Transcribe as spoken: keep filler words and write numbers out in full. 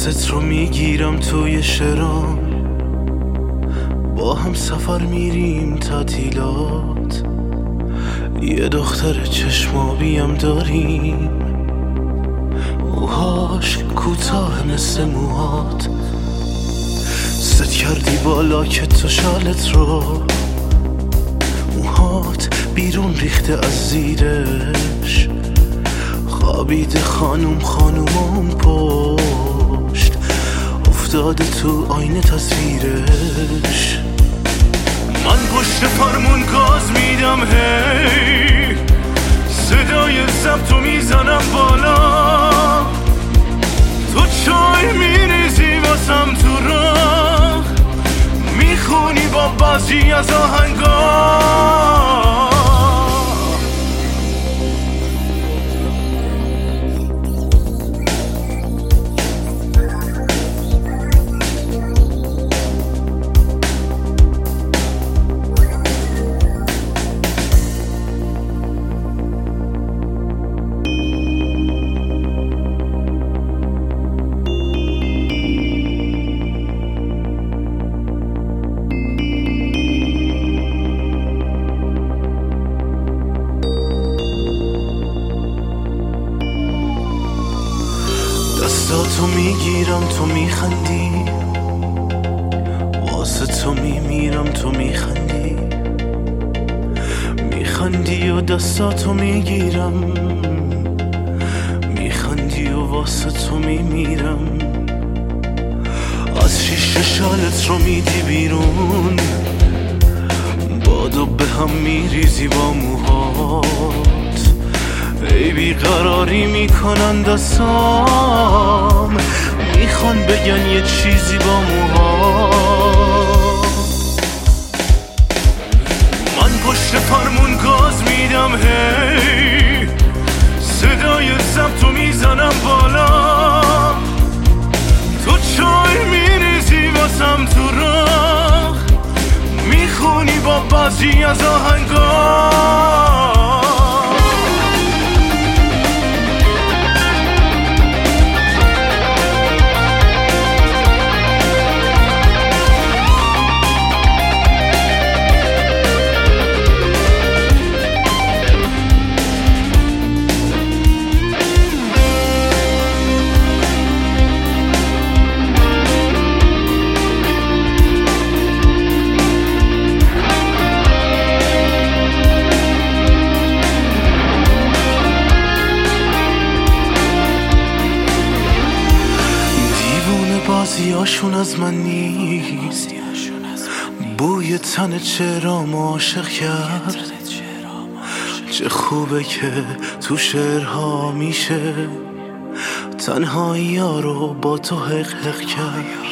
دستت رو میگیرم توی شرام، با هم سفر میریم تعطیلات. یه دختر چشمابیم داریم، موهاش کوتاه مثل موهات. ست کردی بالا که تو شالت رو، موهات بیرون ریخته از زیرش. خوابیده خانوم خانومم پشت، افتاده تو آینه تصویرش. من پشت فرمون گاز میدم، هی صدای ضبطو میزنم بالا. تو چای میریزی واسم تو راه، میخونی با بعضی از آهنگا. دستاتو میگیرم تو میخندی، واسه تو میمیرم تو میخندی. میخندی و دستاتو میگیرم، میخندی و واسه تو میمیرم. از شیشه شالت رو میدی بیرون، بادو به هم میریزی با موهات. ای بیقراری میکنن دستام، میخوان بگن یه چیزی با موهات. من پشت فرمون گاز میدم، هی صدای ضبطو میزنم بالا. تو چای میریزی واسم تو راه، میخونی با بعضی از آهنگا. بازیاشون از من نیست، بوی تن چرام عاشق کرد. چه خوبه که تو شعرها میشه تنهایی ها رو با تو حق حق کرد.